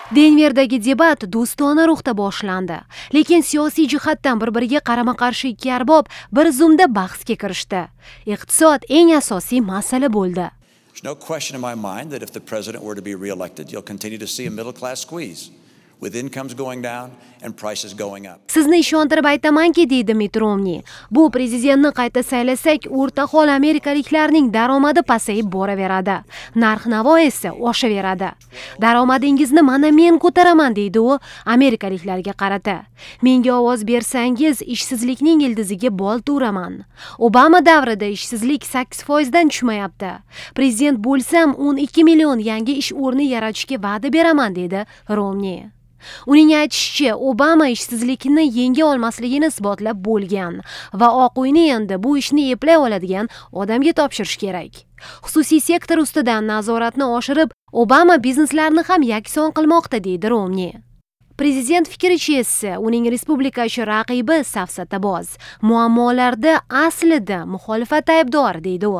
Denverdagi debat do'stona ruhda boshlandi, lekin siyosiy jihatdan bir-biriga qarama-qarshi ikki arbob bir zumda bahsga kirishdi. Iqtisod eng asosiy masala bo'ldi. There's no question in my mind that if the president were to be re-elected, you'll continue to see a middle-class squeeze, with incomes going down and prices going up. Sizni ishontirib aytamanki, deydi Mitt Romney, bu prezidentni qayta saylasak, o'rta hol amerikaliklarning daromadi pasayib boraveradi, narx-navo esa oshaveradi. Daromadingizni mana men ko'taraman, deydi u amerikaliklarga qarata. Menga ovoz bersangiz, ishsizlikning ildiziga bol turaman. Obama davrida ishsizlik 8% dan tushmayapti. Prezident bo'lsam 12 million yangi ish o'rni yaratishga va'da beraman, dedi Romney. Uning aytishicha, Obama ishsizlikni yenga olmasligini isbotlab bo'lgan va Oq uyni endi bu ishni eplay oladigan odamga topshirish kerak. Xususiy sektor ustidan nazoratni oshirib, Obama bizneslarni ham yakson qilmoqda, deydi Romney. Prezident fikricha esa uning respublikachi raqibi safsataboz, muammolarda aslida muxolifat aybdor, deydi u.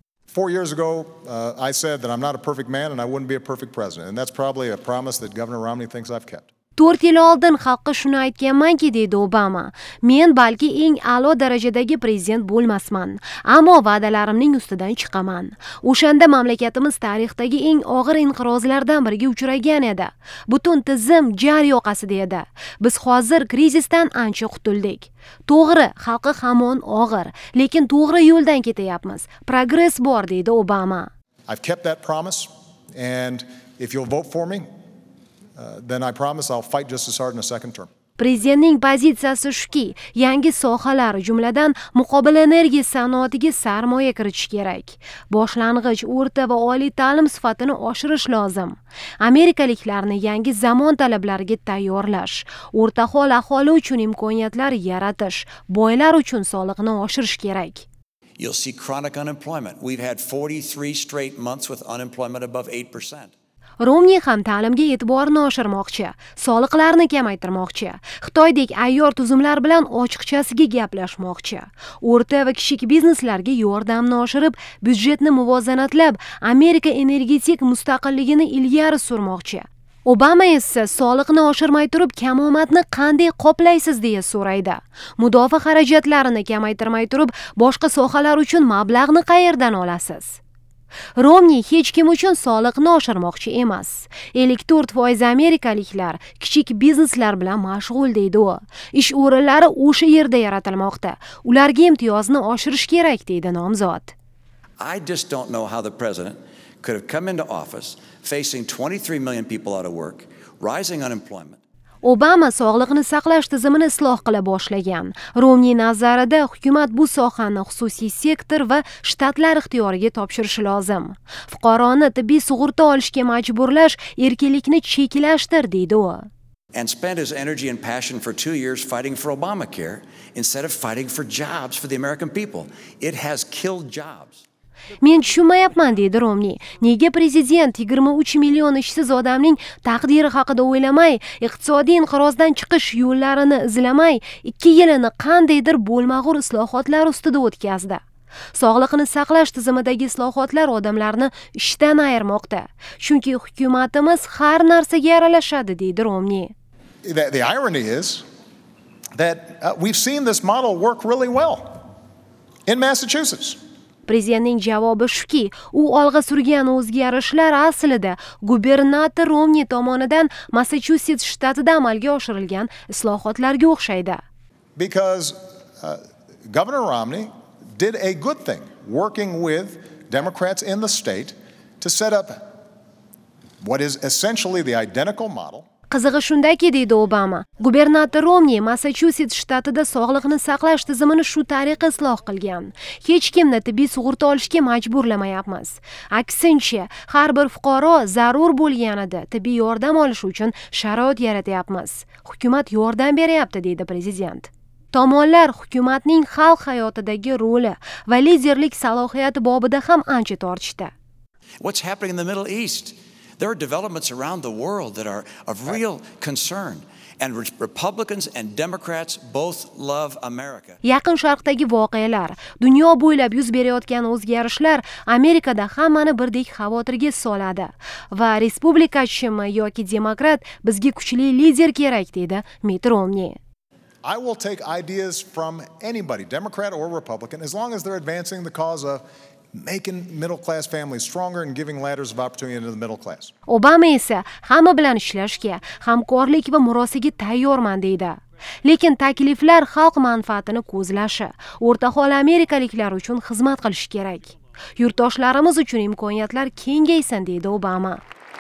4 years ago, I said that I'm not a perfect man and I wouldn't be a perfect president. And that's probably a promise that Governor Romney thinks I've kept. 4 yil oldin xalqqa shuni aytganmanki, deydi Obama. Men balki eng a'lo darajadagi prezident bo'lmasman, ammo va'dalarimning ustidan chiqaman. O'shanda mamlakatimiz tarixdagi eng og'ir inqirozlardan biriga uchragan edi. Butun tizim jar yoqasida edi. Biz hozir krizisdan ancha qutuldik. To'g'ri, xalqi hamon og'ir, lekin to'g'ri yo'ldan ketayapmiz. Progress bor, deydi Obama. I've kept that promise, and if you'll vote for me, then I promise I'll fight just as hard in a second term. Prezidentning pozitsiyasi shuki, yangi sohalar, jumladan muqobil energiya sanoatiga sarmoya kiritish kerak. Boshlang'ich, o'rta va oliy ta'lim sifatini oshirish lozim. Amerikaliklarni yangi zamon talablariga tayyorlash, o'rta hol aholi uchun imkoniyatlar yaratish, boylar uchun soliqni oshirish kerak. You'll see chronic unemployment. We've had 43 straight months with unemployment above 8%. Romney ham ta'limga e'tiborni oshirmoqchi, soliqlarni kamaytirmoqchi, Xitoydek ayyor tuzumlar bilan ochiqchasiga gaplashmoqchi, o'rta va kichik bizneslarga yordamni oshirib, byudjetni muvozanatlab, Amerika energetik mustaqilligini ilgari surmoqchi. Obama esa soliqni oshirmay turib, kamomadni qanday qoplaysiz deya so'raydi. Mudofaa xarajatlarini kamaytirmay turib, boshqa sohalar uchun mablag'ni qayerdan olasiz? Romney hech kim uchun soliqni oshirmoqchi emas. 54% amerikaliklar kichik bizneslar bilan mashg'ul, deydi u. Ish o'rinlari o'sha yerda yaratilmoqda. Ularga imtiyozni oshirish kerak, deydi nomzod. I just don't know how the president could have come into office facing 23 million people out of work, rising unemployment. Obama sog'liqni saqlash tizimini isloh qila boshlagan. Romney nazarida hukumat bu sohani xususiy sektor va shtatlar ixtiyoriga topshirishi lozim. Fuqaroni tibbiy sug'urta olishga majburlash erkinlikni cheklashdir, deydi u. And spent his energy and passion for 2 years fighting for Obamacare instead of fighting for jobs for the American people. It has killed jobs. Men tushunmayapman, deydi Romney. Nega prezident 23 million ishsiz odamning taqdiri haqida o'ylamay, iqtisodiy inqirozdan chiqish yo'llarini izlamay, 2 yilini qandaydir bo'lmag'ur islohotlar ustida o'tkazdi? Sog'liqni saqlash tizimidagi islohotlar odamlarni ishdan ayirmoqda. Chunki hukumatimiz har narsaga aralashadi, deydi Romney. The irony is that we've seen this model work really well in Massachusetts. Prezidentning javobi shuki, u olg'a surgan o'zgarishlar aslida gubernator Romney tomonidan Massachusetts shtatida amalga oshirilgan islohotlarga o'xshaydi. Because Governor Romney did a good thing working with Democrats in the state to set up what is essentially the identical model. Qizig'i shundaki, deydi Obama, gubernator Romney Massachusetts shtatida sog'liqni saqlash tizimini shu tariqa isloh qilgan. Hech kimni tibbiy sug'urta olishga majburlamayapmiz. Aksincha, har bir fuqaro zarur bo'lganida tibbiy yordam olish uchun sharoit yaratyapmiz. Hukumat yordam beryapti, deydi prezident. Tomonlar hukumatning xalq hayotidagi roli va liderlik salohiyati bobida ham ancha tortishdi. What's happening in the Middle East? There are developments around the world that are of real concern. And Republicans and Democrats both love America. Yaqin Sharqdagi voqealar, dunyo bo'ylab yuz berayotgan o'zgarishlar Amerikada hammani birdek xavotirga soladi va respublikachimi yoki demokrat bizga kuchli lider kerak dedi Mitt Romney. I will take ideas from anybody, Democrat or Republican, as long as they're advancing the cause of making middle-class families stronger and giving ladders of opportunity into the middle class. Obama esa hamma bilan ishlashga, hamkorlik va murosaga tayyorman deydi. Lekin takliflar xalq manfaatini ko'zlashi, o'rtahol amerikaliklar uchun xizmat qilish kerak. Yurtdoshlarimiz uchun imkoniyatlar kengaysin deydi Obama.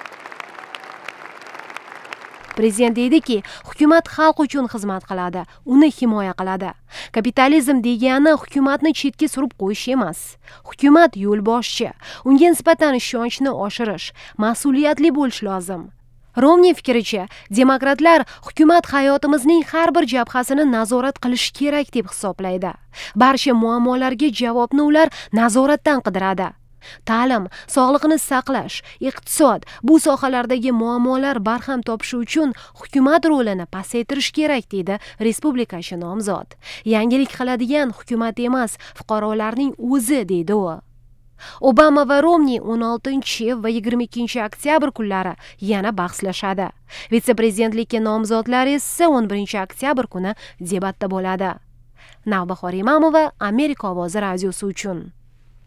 Prezident deydiki, hukumat xalq uchun xizmat qiladi, uni himoya qiladi. Kapitalizm degani hukumatni chetga surib qo'yish emas. Hukumat yo'lboshchi, unga nisbatan ishonchni oshirish, mas'uliyatli bo'lish lozim. Romney fikricha, demokratlar hukumat hayotimizning har bir jabhasini nazorat qilish kerak deb hisoblaydi. Barcha muammolarga javobni ular nazoratdan qidiradi. Ta'lim, sog'liqni saqlash, iqtisod, bu sohalardagi muammolar barham topishi uchun hukumat rolini pasaytirish kerak deydi respublikachi nomzod. Yangilik qiladigan hukumat emas, fuqarolarning o'zi deydi u. Obama va Romney 16 va 22 oktyabr kunlari yana bahslashadi. Vitse-prezidentlikka nomzodlar esa 11 oktyabr kuni debatda bo'ladi. Navbahor Imamova, Amerika ovozi radiosi uchun.